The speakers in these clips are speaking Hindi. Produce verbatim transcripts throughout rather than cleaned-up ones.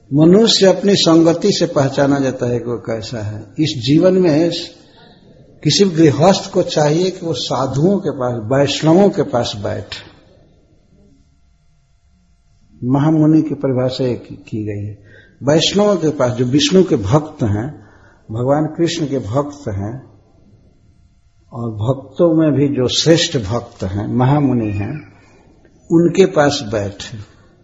मनुष्य अपनी संगति से पहचाना जाता है कि वो कैसा है। इस जीवन में किसी गृहस्थ को चाहिए कि वो साधुओं के पास, वैष्णवों के पास बैठे। महामुनि की परिभाषा की गई है, वैष्णवों के पास, जो विष्णु के भक्त हैं, भगवान कृष्ण के भक्त हैं, और भक्तों में भी जो श्रेष्ठ भक्त हैं, महामुनि हैं, उनके पास बैठे,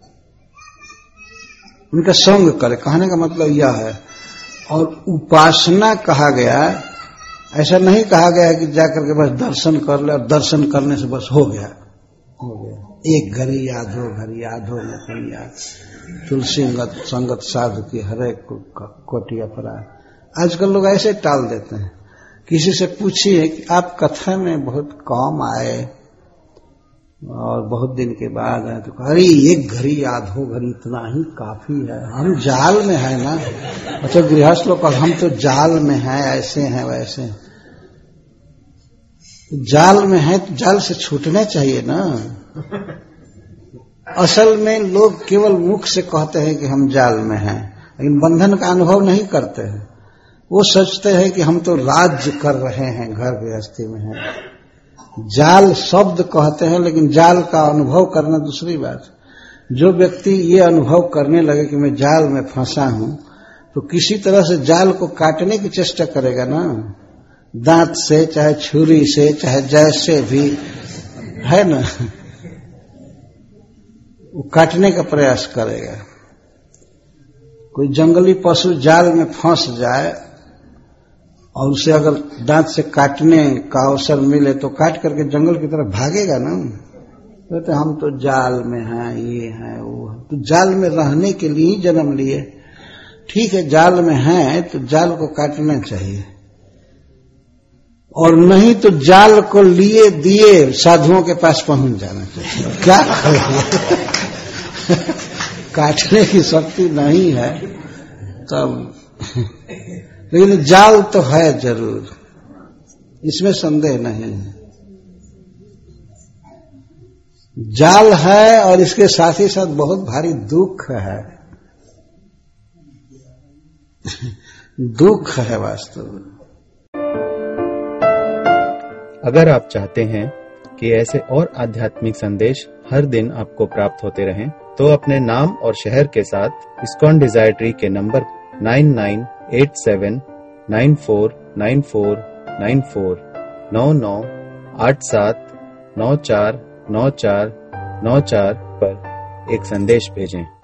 उनका संग करे। कहने का मतलब यह है। और उपासना कहा गया, ऐसा नहीं कहा गया कि जाकर के बस दर्शन कर ले और दर्शन करने से बस हो गया हो गया एक घड़ी याद हो, घड़ी याद हो, मुकुंद याद, तुलसी संगत साधु की हरे कोटि अपराध। आजकल लोग ऐसे टाल देते हैं। किसी से पूछिए कि आप कथा में बहुत कम आए और बहुत दिन के बाद आए, तो अरे एक घड़ी याद हो, घड़ी इतना ही काफी है, हम जाल में है ना। अच्छा, गृहस्थ लोग हम तो जाल में हैं, ऐसे हैं वैसे हैं। जाल में है तो जाल से छूटना चाहिए ना। असल में लोग केवल मुख से कहते हैं कि हम जाल में हैं, लेकिन बंधन का अनुभव नहीं करते हैं। वो सोचते हैं कि हम तो राज्य कर रहे हैं, घर गृहस्थी में हैं। जाल शब्द कहते हैं, लेकिन जाल का अनुभव करना दूसरी बात। जो व्यक्ति ये अनुभव करने लगे कि मैं जाल में फंसा हूं, तो किसी तरह से जाल को काटने की चेष्टा करेगा ना, दांत से, चाहे छुरी से, चाहे जैसे भी है ना, वो काटने का प्रयास करेगा। कोई जंगली पशु जाल में फंस जाए और उसे अगर दांत से काटने का अवसर मिले तो काट करके जंगल की तरफ भागेगा ना। तो, तो हम तो जाल में हैं, ये हैं, वो है। तो जाल में रहने के लिए ही जन्म लिए। ठीक है, जाल में हैं तो जाल को काटना चाहिए, और नहीं तो जाल को लिए दिए साधुओं के पास पहुंच जाना चाहिए। क्या काटने की शक्ति नहीं है तब, लेकिन जाल तो है जरूर, इसमें संदेह नहीं है। जाल है और इसके साथ ही साथ बहुत भारी दुख है। दुख है वास्तव में। अगर आप चाहते हैं कि ऐसे और आध्यात्मिक संदेश हर दिन आपको प्राप्त होते रहें, तो अपने नाम और शहर के साथ इस्कॉन डिजायर ट्री के number nine nine eight seven nine four nine four nine four नौ नौ आठ सात नौ चार नौ चार नौ चार पर एक संदेश भेजें।